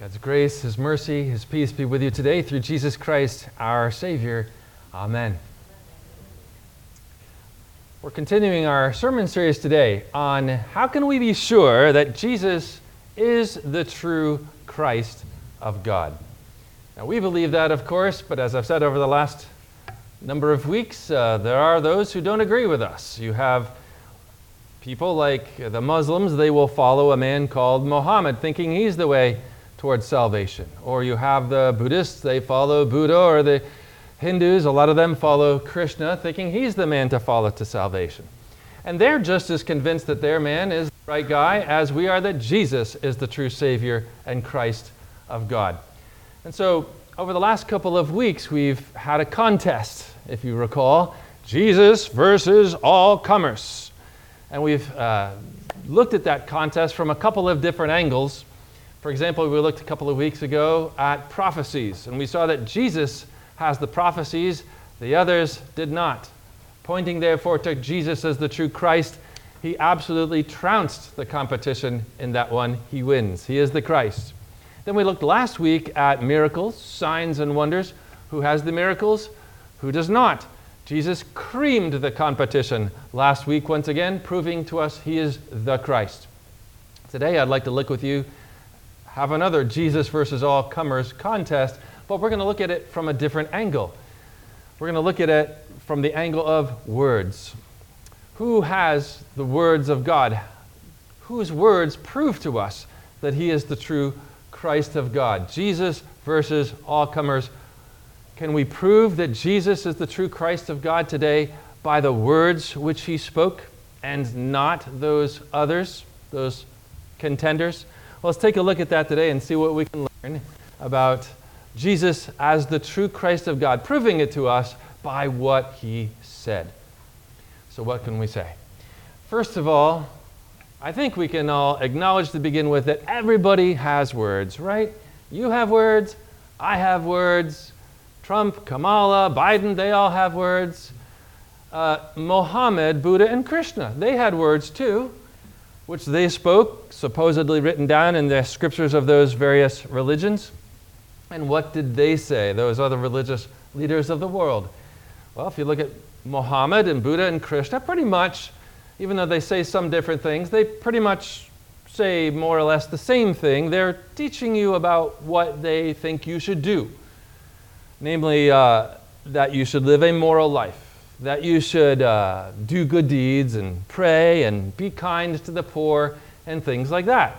God's grace, His mercy, His peace be with you today through Jesus Christ, our Savior. Amen. We're continuing our sermon series today on how can we be sure that Jesus is the true Christ of God. Now, we believe that, of course, but as I've said over the last number of weeks, there are those who don't agree with us. You have people like the Muslims, they will follow a man called Muhammad, thinking he's the way towards salvation. Or you have the Buddhists, they follow Buddha, or the Hindus, a lot of them follow Krishna, thinking he's the man to follow to salvation. And they're just as convinced that their man is the right guy as we are that Jesus is the true Savior and Christ of God. And so, over the last couple of weeks, we've had a contest, if you recall, Jesus versus all comers. And we've looked at that contest from a couple of different angles. For example, we looked a couple of weeks ago at prophecies, and we saw that Jesus has the prophecies, the others did not. Pointing therefore to Jesus as the true Christ, he absolutely trounced the competition in that one. He wins. He is the Christ. Then we looked last week at miracles, signs and wonders. Who has the miracles? Who does not? Jesus creamed the competition last week once again, proving to us he is the Christ. Today I'd like to look with you, have another Jesus versus all comers contest, but we're going to look at it from a different angle. We're going to look at it from the angle of words. Who has the words of God? Whose words prove to us that he is the true Christ of God? Jesus versus all comers. Can we prove that Jesus is the true Christ of God today by the words which he spoke and not those others, those contenders? Well, let's take a look at that today and see what we can learn about Jesus as the true Christ of God, proving it to us by what he said. So what can we say? First of all, I think we can all acknowledge to begin with that everybody has words, right? You have words, I have words, Trump, Kamala, Biden, they all have words. Muhammad, Buddha, and Krishna, they had words too, which they spoke, supposedly written down in the scriptures of those various religions. And what did they say, those other religious leaders of the world? Well, if you look at Muhammad and Buddha and Krishna, pretty much, even though they say some different things, they pretty much say more or less the same thing. They're teaching you about what they think you should do. Namely, that you should live a moral life, that you should do good deeds and pray and be kind to the poor and things like that.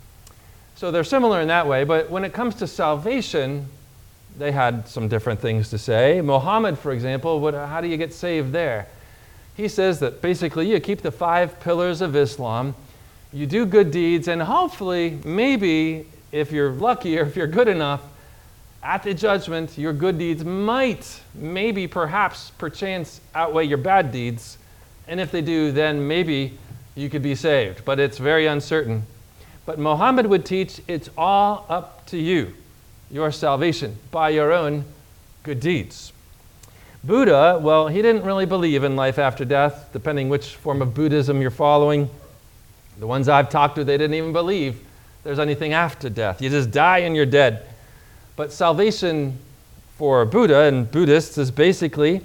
So they're similar in that way, but when it comes to salvation, they had some different things to say. Muhammad, for example, how do you get saved there? He says that basically you keep the 5 pillars of Islam, you do good deeds, and hopefully, maybe, if you're lucky or if you're good enough, at the judgment, your good deeds might, maybe, perhaps, perchance, outweigh your bad deeds. And if they do, then maybe you could be saved. But it's very uncertain. But Muhammad would teach it's all up to you, your salvation, by your own good deeds. Buddha, well, he didn't really believe in life after death, depending which form of Buddhism you're following. The ones I've talked to, they didn't even believe there's anything after death. You just die and you're dead. But salvation for Buddha and Buddhists is basically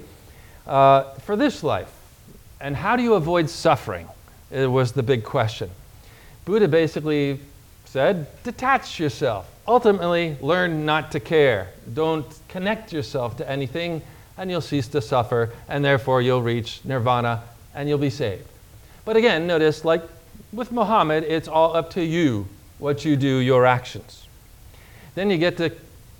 for this life. And how do you avoid suffering? It was the big question. Buddha basically said, detach yourself. Ultimately, learn not to care. Don't connect yourself to anything, and you'll cease to suffer, and therefore you'll reach nirvana, and you'll be saved. But again, notice, like with Muhammad, it's all up to you, what you do, your actions. Then you get to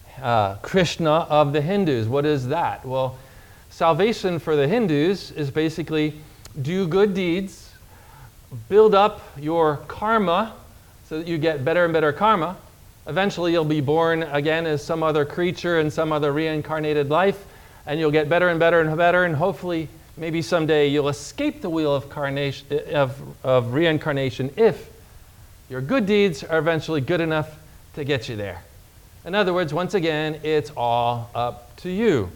Krishna of the Hindus. What is that? Well, salvation for the Hindus is basically do good deeds, build up your karma so that you get better and better karma. Eventually you'll be born again as some other creature in some other reincarnated life, and you'll get better and better and better, and hopefully maybe someday you'll escape the wheel of reincarnation if your good deeds are eventually good enough to get you there. In other words, once again, it's all up to you.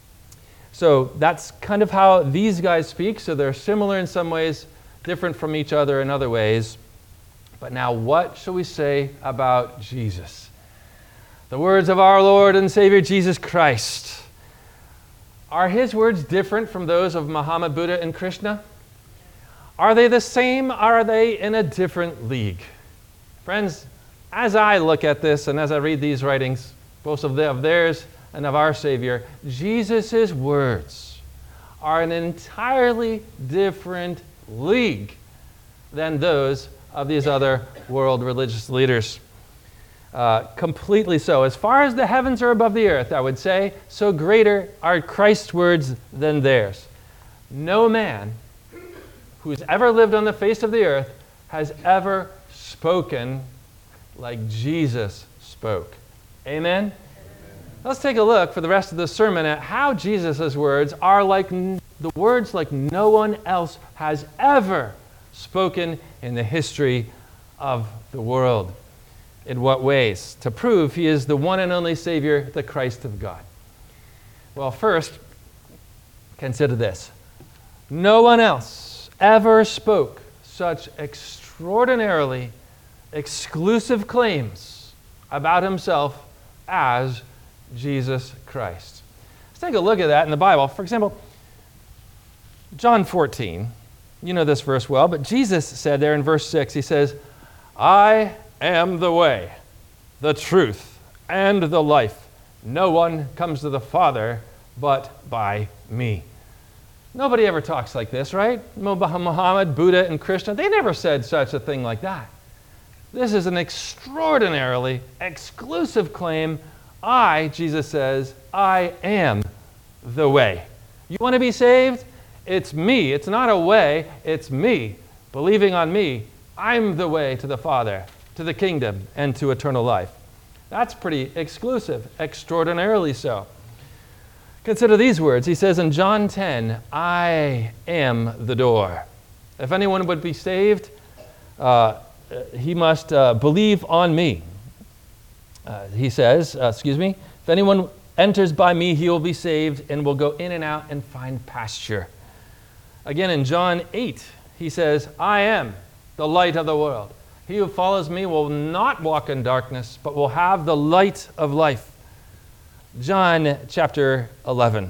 So that's kind of how these guys speak. So they're similar in some ways, different from each other in other ways. But now what shall we say about Jesus? the words of our Lord and Savior Jesus Christ. Are his words different from those of Muhammad, Buddha, and Krishna? Are they the same? Are they in a different league? Friends, as I look at this and as I read these writings, both of theirs and of our Savior, Jesus' words are an entirely different league than those of these other world religious leaders. Completely so. As far as the heavens are above the earth, I would say, so greater are Christ's words than theirs. No man who's ever lived on the face of the earth has ever spoken like Jesus spoke. Amen? Let's take a look for the rest of the sermon at how Jesus' words are like the words like no one else has ever spoken in the history of the world. In what ways? To prove he is the one and only Savior, the Christ of God. Well, first, consider this. No one else ever spoke such extraordinarily exclusive claims about himself as Jesus Christ. Let's take a look at that in the Bible. For example, John 14. You know this verse well, but Jesus said there in verse 6, he says, I am the way, the truth, and the life. No one comes to the Father but by me. Nobody ever talks like this, right? Muhammad, Buddha, and Krishna, they never said such a thing like that. This is an extraordinarily exclusive claim. Jesus says, I am the way. You want to be saved? It's me. It's not a way. It's me. Believing on me, I'm the way to the Father, to the kingdom, and to eternal life. That's pretty exclusive, extraordinarily so. Consider these words. He says in John 10, I am the door. If anyone would be saved, he must believe on me. He says, if anyone enters by me, he will be saved and will go in and out and find pasture. Again, in John 8, he says, I am the light of the world. He who follows me will not walk in darkness, but will have the light of life. John chapter 11,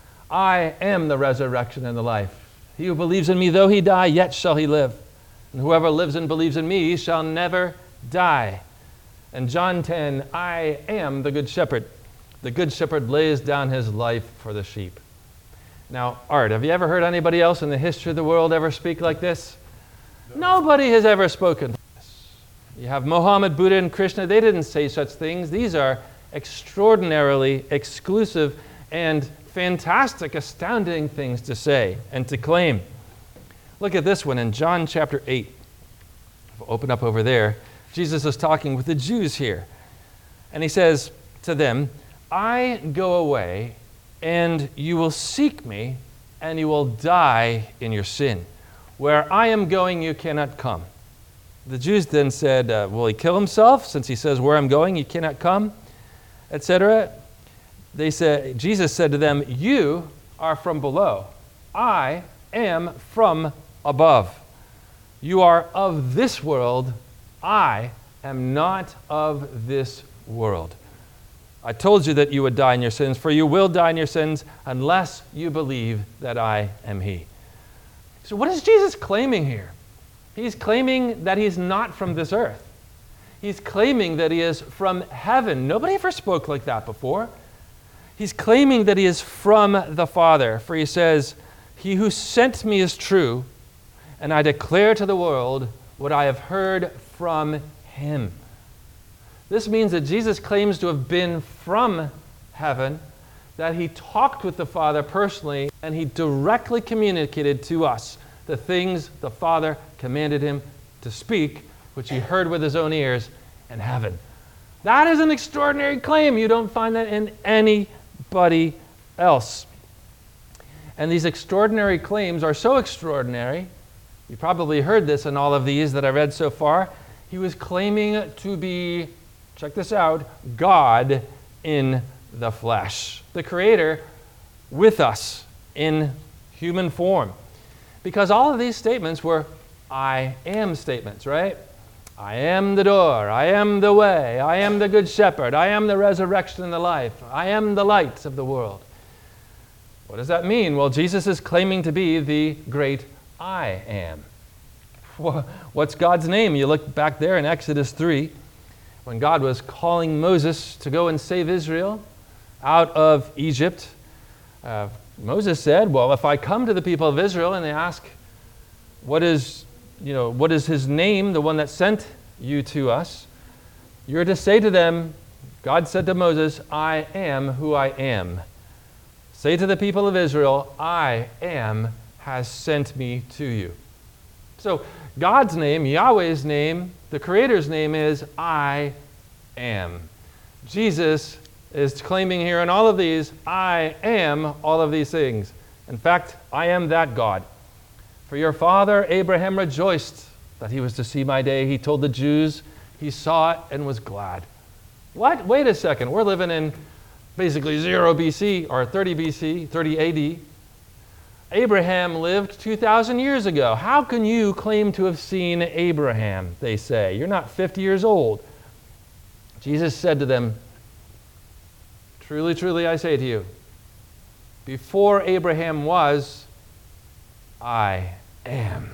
I am the resurrection and the life. He who believes in me, though he die, yet shall he live. And whoever lives and believes in me shall never die. And John 10, I am the good shepherd. The good shepherd lays down his life for the sheep. Now, Art, have you ever heard anybody else in the history of the world ever speak like this? No. Nobody has ever spoken like this. You have Muhammad, Buddha, and Krishna. They didn't say such things. These are extraordinarily exclusive and fantastic, astounding things to say and to claim. Look at this one in John chapter 8. We'll open up over there. Jesus is talking with the Jews here. And he says to them, I go away, and you will seek me, and you will die in your sin. Where I am going, you cannot come. The Jews then said, will he kill himself, since he says, where I'm going, you cannot come, etc.? They said, Jesus said to them, you are from below. I am from above. You are of this world. I am not of this world. I told you that you would die in your sins, for you will die in your sins unless you believe that I am he. So what is Jesus claiming here? He's claiming that he's not from this earth. He's claiming that he is from heaven. Nobody ever spoke like that before. He's claiming that he is from the Father, for he says, he who sent me is true, and I declare to the world what I have heard from him. This means that Jesus claims to have been from heaven, that he talked with the Father personally, and he directly communicated to us the things the Father commanded him to speak, which he heard with his own ears in heaven. That is an extraordinary claim. You don't find that in anybody else. And these extraordinary claims are so extraordinary, you probably heard this in all of these that I read so far. He was claiming to be, check this out, God in the flesh. The Creator with us in human form. Because all of these statements were I am statements, right? I am the door, I am the way, I am the good shepherd, I am the resurrection and the life, I am the light of the world. What does that mean? Well, Jesus is claiming to be the great I am. What's God's name? You look back there in Exodus 3, when God was calling Moses to go and save Israel out of Egypt. Moses said, well, if I come to the people of Israel and they ask, what is his name, the one that sent you to us? You're to say to them, God said to Moses, I am who I am. Say to the people of Israel, I am has sent me to you. So God's name, Yahweh's name, the Creator's name is I am. Jesus is claiming here in all of these, I am all of these things. In fact, I am that God. For your father Abraham rejoiced that he was to see my day. He told the Jews he saw it and was glad. What? Wait a second. We're living in basically 0 BC or 30 BC, 30 AD. Abraham lived 2,000 years ago. How can you claim to have seen Abraham, they say? You're not 50 years old. Jesus said to them, truly, truly, I say to you, before Abraham was, I am.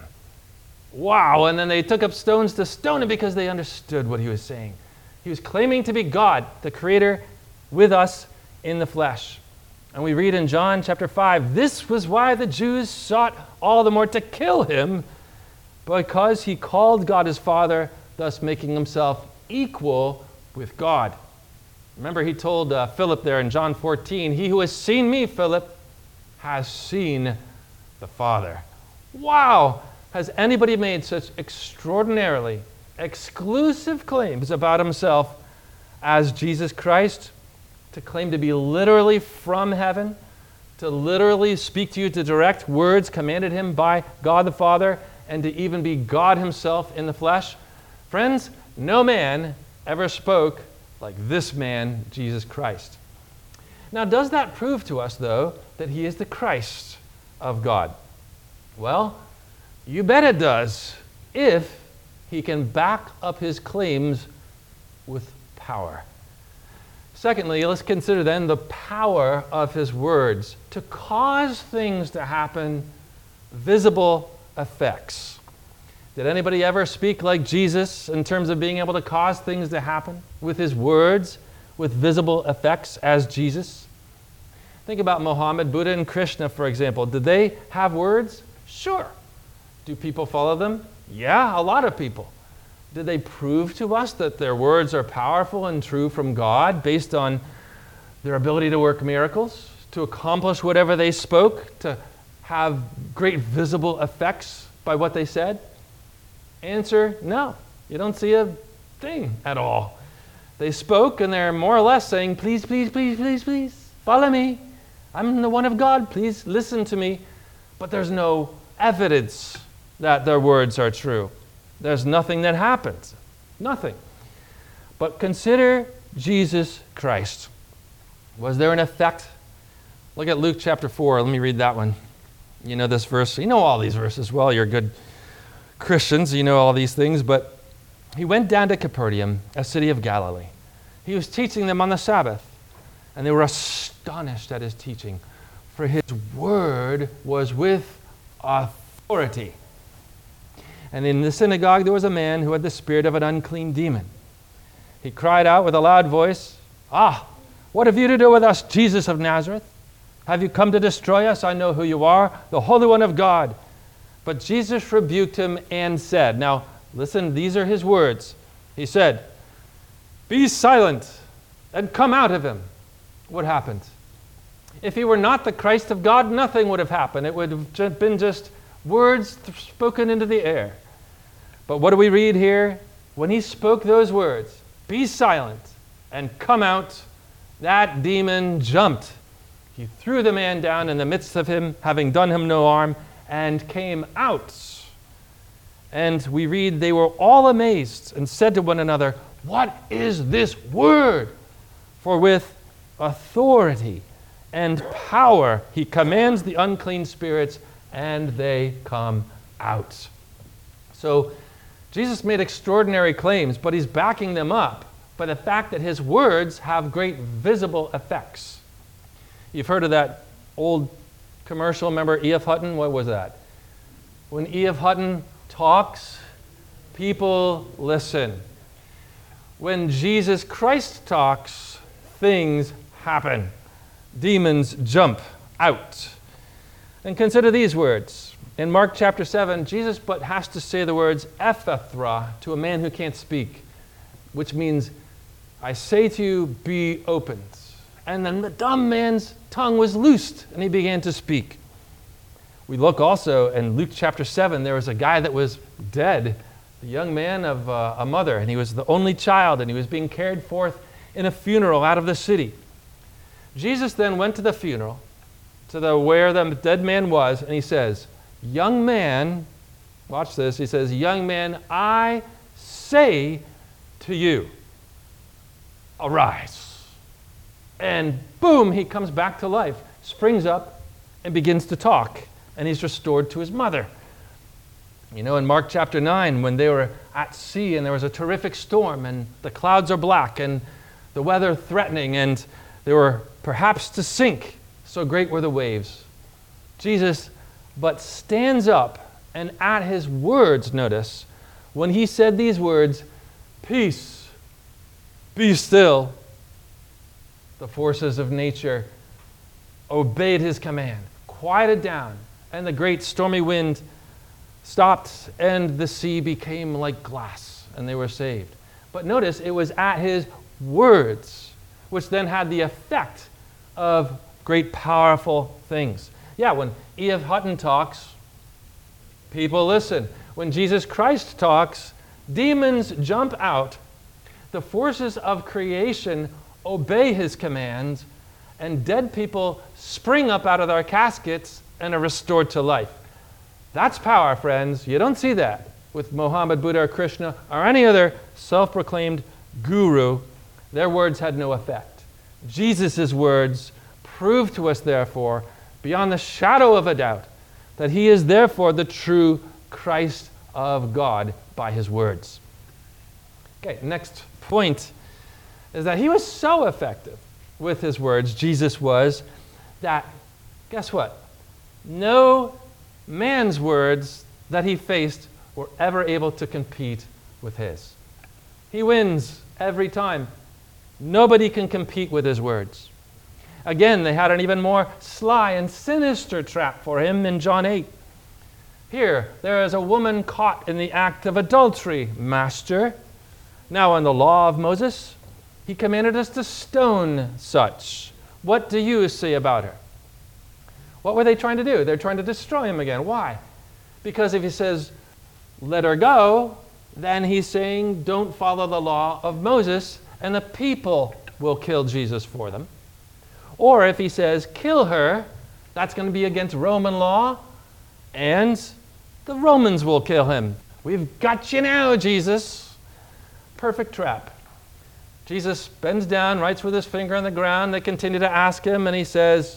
Wow, and then they took up stones to stone him because they understood what he was saying. He was claiming to be God, the Creator, with us in the flesh. And we read in John chapter 5, this was why the Jews sought all the more to kill him, because he called God his Father, thus making himself equal with God. Remember, he told Philip there in John 14, he who has seen me, Philip, has seen the Father. Wow! Has anybody made such extraordinarily exclusive claims about himself as Jesus Christ? To claim to be literally from heaven, to literally speak to you, to direct words commanded him by God the Father, and to even be God himself in the flesh? Friends, no man ever spoke like this man, Jesus Christ. Now, does that prove to us, though, that he is the Christ of God? Well, you bet it does, if he can back up his claims with power. Secondly, let's consider then the power of his words to cause things to happen, visible effects. Did anybody ever speak like Jesus in terms of being able to cause things to happen with his words, with visible effects as Jesus? Think about Muhammad, Buddha, and Krishna, for example. Did they have words? Sure. Do people follow them? Yeah, a lot of people. Did they prove to us that their words are powerful and true from God based on their ability to work miracles, to accomplish whatever they spoke, to have great visible effects by what they said? Answer, no. You don't see a thing at all. They spoke and they're more or less saying, please, please, please, please, please, follow me. I'm the one of God. Please listen to me. But there's no evidence that their words are true. There's nothing that happens. Nothing. But consider Jesus Christ. Was there an effect? Look at Luke chapter 4. Let me read that one. You know this verse. You know all these verses well. You're good Christians. You know all these things. But he went down to Capernaum, a city of Galilee. He was teaching them on the Sabbath. And they were astonished at his teaching, for his word was with authority. And in the synagogue there was a man who had the spirit of an unclean demon. He cried out with a loud voice, what have you to do with us, Jesus of Nazareth? Have you come to destroy us? I know who you are, the Holy One of God. But Jesus rebuked him and said, now listen, these are his words. He said, be silent and come out of him. What happened? If he were not the Christ of God, nothing would have happened. It would have been just words spoken into the air. But what do we read here? When he spoke those words, be silent and come out, that demon jumped. He threw the man down in the midst of him, having done him no harm, and came out. And we read, they were all amazed and said to one another, what is this word? For with authority and power he commands the unclean spirits, and they come out. So Jesus made extraordinary claims, but he's backing them up by the fact that his words have great visible effects. You've heard of that old commercial, remember E.F. Hutton? What was that? When E.F. Hutton talks, people listen. When Jesus Christ talks, things happen. Demons jump out. And consider these words. In Mark chapter 7, Jesus but has to say the words "Ephathra" to a man who can't speak, which means, I say to you, be opened. And then the dumb man's tongue was loosed, and he began to speak. We look also in Luke chapter 7, there was a guy that was dead, a young man of a mother, and he was the only child, and he was being carried forth in a funeral out of the city. Jesus then went to the funeral, to where the dead man was, and he says, young man, watch this, he says, young man, I say to you, arise. And boom, he comes back to life, springs up, and begins to talk. And he's restored to his mother. You know, in Mark chapter 9, when they were at sea and there was a terrific storm and the clouds are black and the weather threatening and they were perhaps to sink, so great were the waves. Jesus but stands up, and at his words, notice, when he said these words, peace, be still, the forces of nature obeyed his command, quieted down, and the great stormy wind stopped, and the sea became like glass, and they were saved. But notice, it was at his words, which then had the effect of great powerful things. Yeah, when E.F. Hutton talks, people listen. When Jesus Christ talks, demons jump out. The forces of creation obey his commands, and dead people spring up out of their caskets and are restored to life. That's power, friends. You don't see that with Muhammad, Buddha, or Krishna, or any other self-proclaimed guru. Their words had no effect. Jesus' words prove to us, therefore, beyond the shadow of a doubt, that he is therefore the true Christ of God by his words. Okay, next point is that he was so effective with his words, Jesus was, that, guess what? No man's words that he faced were ever able to compete with his. He wins every time. Nobody can compete with his words. Again, they had an even more sly and sinister trap for him in John 8. Here, there is a woman caught in the act of adultery, Master. Now, in the law of Moses, he commanded us to stone such. What do you say about her? What were they trying to do? They're trying to destroy him again. Why? Because if he says, let her go, then he's saying, don't follow the law of Moses, and the people will kill Jesus for them. Or if he says, kill her, that's going to be against Roman law, and the Romans will kill him. We've got you now, Jesus. Perfect trap. Jesus bends down, writes with his finger on the ground. They continue to ask him, and he says,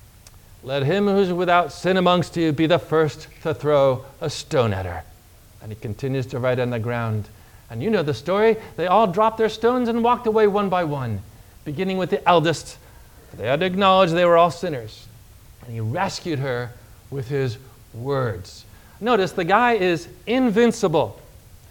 let him who's without sin amongst you be the first to throw a stone at her. And he continues to write on the ground. And you know the story. They all dropped their stones and walked away one by one, beginning with the eldest. They had to acknowledge they were all sinners. And he rescued her with his words. Notice the guy is invincible,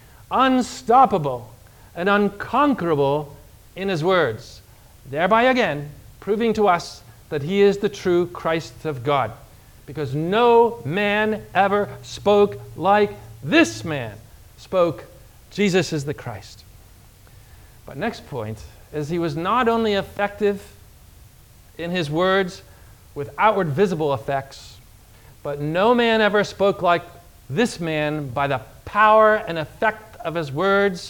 unstoppable, and unconquerable in his words, thereby again proving to us that he is the true Christ of God, because no man ever spoke like this man spoke. Jesus is the Christ. But next point is he was not only effective in his words with outward visible effects, but no man ever spoke like this man by the power and effect of his words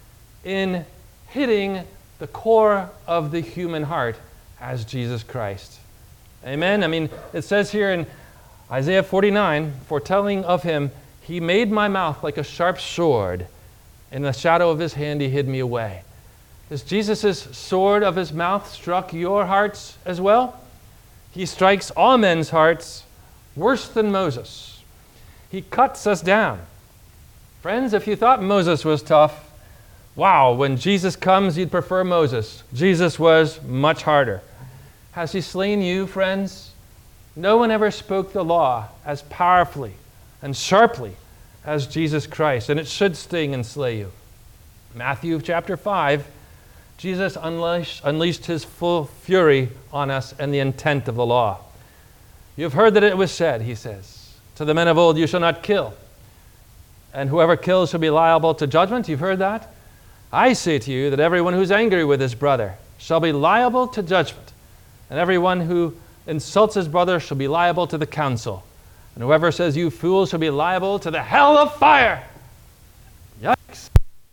in hitting the core of the human heart as Jesus Christ. Amen? I mean, it says here in Isaiah 49, foretelling of him, he made my mouth like a sharp sword. In the shadow of his hand he hid me away. Has Jesus' sword of his mouth struck your hearts as well? He strikes all men's hearts worse than Moses. He cuts us down. Friends, if you thought Moses was tough, wow, when Jesus comes, you'd prefer Moses. Jesus was much harder. Has he slain you, friends? No one ever spoke the law as powerfully and sharply as Jesus Christ, and it should sting and slay you. Matthew chapter 5, Jesus unleashed his full fury on us and the intent of the law. You've heard that it was said, he says, to the men of old, you shall not kill, and whoever kills shall be liable to judgment. You've heard that? I say to you that everyone who's angry with his brother shall be liable to judgment, and everyone who insults his brother shall be liable to the council. And whoever says, you fool, shall be liable to the hell of fire. Yikes.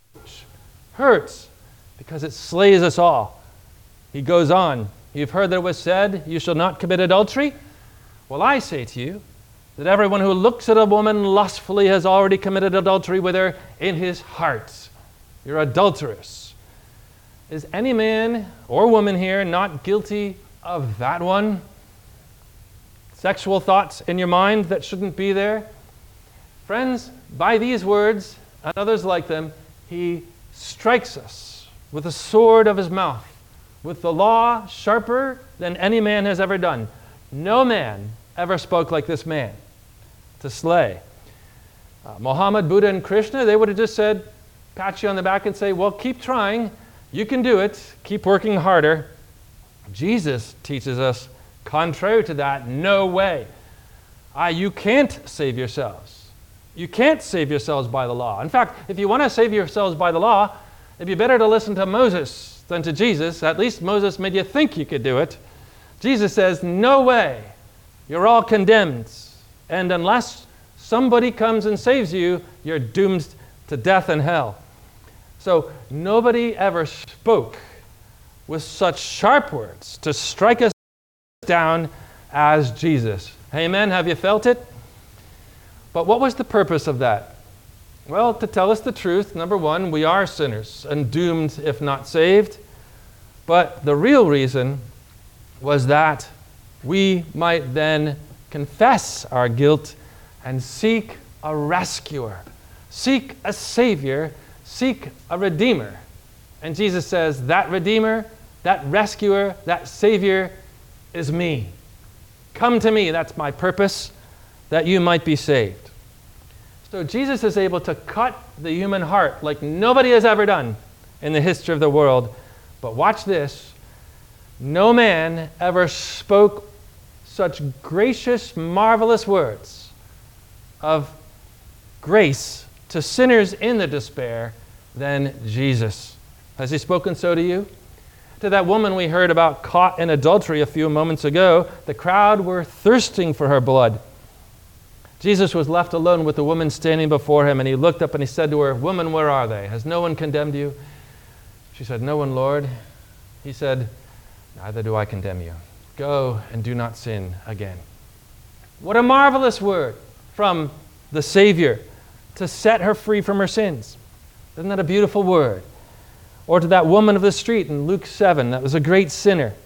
Hurts, because it slays us all. He goes on, you've heard that it was said, you shall not commit adultery. Well, I say to you that everyone who looks at a woman lustfully has already committed adultery with her in his heart. You're adulterous. Is any man or woman here not guilty of that one? Sexual thoughts in your mind that shouldn't be there? Friends, by these words and others like them, he strikes us with the sword of his mouth, with the law sharper than any man has ever done. No man ever spoke like this man to slay. Muhammad, Buddha, and Krishna, they would have just said, pat you on the back and say, well, keep trying. You can do it. Keep working harder. Jesus teaches us, contrary to that, no way. You can't save yourselves. You can't save yourselves by the law. In fact, if you want to save yourselves by the law, it'd be better to listen to Moses than to Jesus. At least Moses made you think you could do it. Jesus says, no way. You're all condemned. And unless somebody comes and saves you, you're doomed to death and hell. So nobody ever spoke with such sharp words to strike us down as Jesus. Amen? Have you felt it? But what was the purpose of that? Well, to tell us the truth. Number one, we are sinners and doomed if not saved. But the real reason was that we might then confess our guilt and seek a rescuer, seek a savior, seek a redeemer. And Jesus says, that redeemer, that rescuer, that savior is me. Come to me, that's my purpose, that you might be saved. So Jesus is able to cut the human heart like nobody has ever done in the history of the world. But watch this. No man ever spoke such gracious, marvelous words of grace to sinners in the despair than Jesus. Has he spoken so to you? To that woman we heard about caught in adultery a few moments ago, the crowd were thirsting for her blood. Jesus was left alone with the woman standing before him, and he looked up and he said to her, woman, where are they? Has no one condemned you? She said, no one, Lord. He said, neither do I condemn you. Go and do not sin again. What a marvelous word from the Savior to set her free from her sins. Isn't that a beautiful word? Or to that woman of the street in Luke 7, that was a great sinner.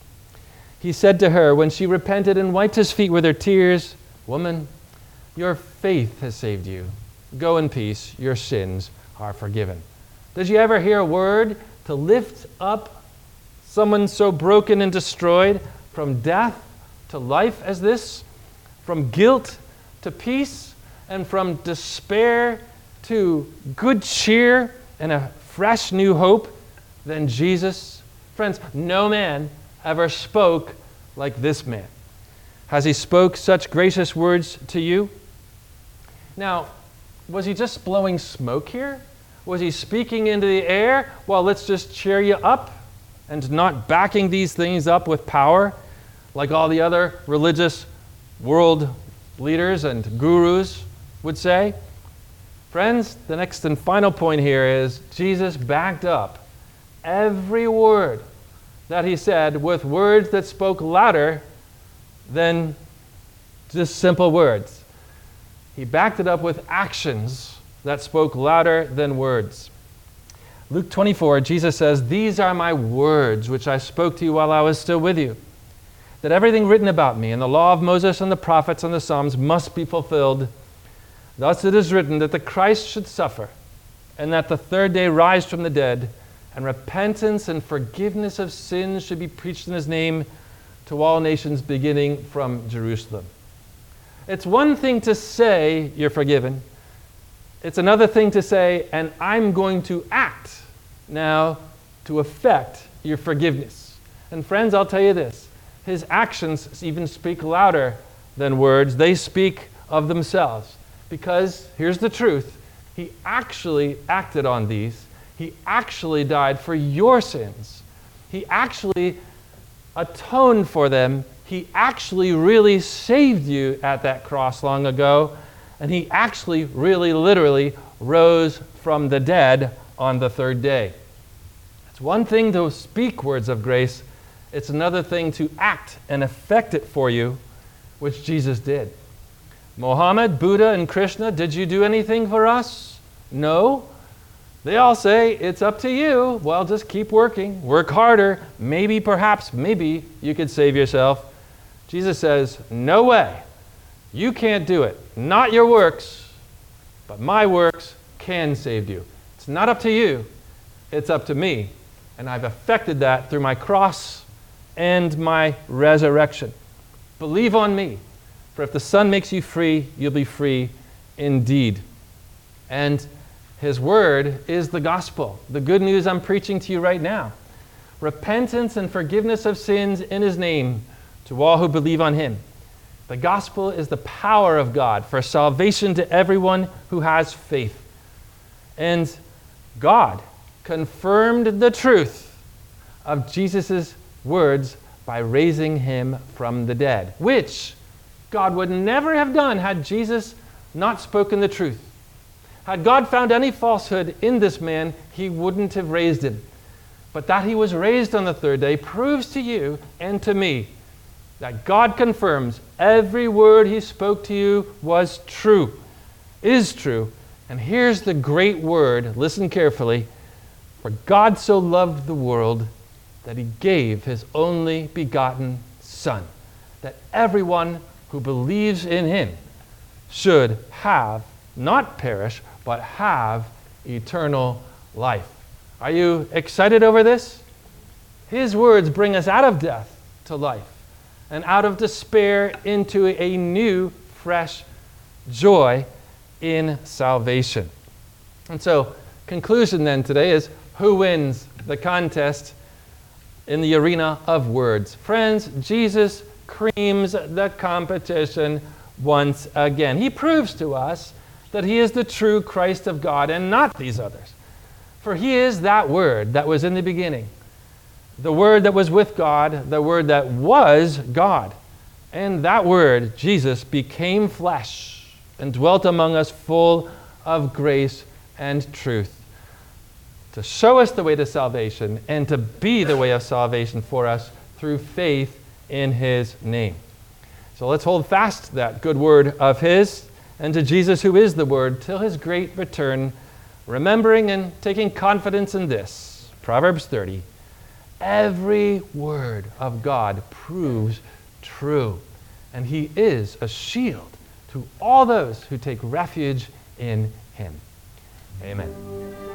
He said to her, when she repented and wiped his feet with her tears, woman, your faith has saved you. Go in peace, your sins are forgiven. Did you ever hear a word to lift up someone so broken and destroyed from death to life as this? From guilt to peace, and from despair to good cheer and a fresh new hope than Jesus? Friends, no man ever spoke like this man. Has he spoke such gracious words to you? Now, was he just blowing smoke here? Was he speaking into the air? Well, let's just cheer you up, and not backing these things up with power like all the other religious world leaders and gurus would say? Friends, the next and final point here is Jesus backed up every word that he said with words that spoke louder than just simple words. He backed it up with actions that spoke louder than words. Luke 24, Jesus says, these are my words which I spoke to you while I was still with you, that everything written about me in the law of Moses and the prophets and the Psalms must be fulfilled. Thus it is written that the Christ should suffer, and that the third day rise from the dead, and repentance and forgiveness of sins should be preached in his name to all nations, beginning from Jerusalem. It's one thing to say you're forgiven. It's another thing to say, and I'm going to act now to effect your forgiveness. And friends, I'll tell you this. His actions even speak louder than words. They speak of themselves. Because, here's the truth, he actually acted on these. He actually died for your sins. He actually atoned for them. He actually really saved you at that cross long ago. And he actually really literally rose from the dead on the third day. It's one thing to speak words of grace. It's another thing to act and effect it for you, which Jesus did. Mohammed, Buddha, and Krishna, did you do anything for us? No. They all say, it's up to you. Well, just keep working. Work harder. Maybe, perhaps, maybe you could save yourself. Jesus says, no way. You can't do it. Not your works, but my works can save you. It's not up to you. It's up to me. And I've effected that through my cross and my resurrection. Believe on me. For if the Son makes you free, you'll be free indeed. And his word is the gospel, the good news I'm preaching to you right now. Repentance and forgiveness of sins in his name to all who believe on him. The gospel is the power of God for salvation to everyone who has faith. And God confirmed the truth of Jesus' words by raising him from the dead, which God would never have done had Jesus not spoken the truth. Had God found any falsehood in this man, he wouldn't have raised him. But that he was raised on the third day proves to you and to me that God confirms every word he spoke to you was true, is true. And here's the great word, listen carefully. For God so loved the world that he gave his only begotten Son, that everyone who believes in him should have, not perish, but have eternal life. Are you excited over this? His words bring us out of death to life and out of despair into a new, fresh joy in salvation. And so, conclusion then today is, who wins the contest in the arena of words? Friends, Jesus creams the competition once again. He proves to us that he is the true Christ of God and not these others. For he is that word that was in the beginning, the word that was with God, the word that was God. And that word, Jesus, became flesh and dwelt among us full of grace and truth to show us the way to salvation and to be the way of salvation for us through faith in his name. So let's hold fast that good word of his and to Jesus, who is the word, till his great return, remembering and taking confidence in this. Proverbs 30, every word of God proves true, and he is a shield to all those who take refuge in him. Amen.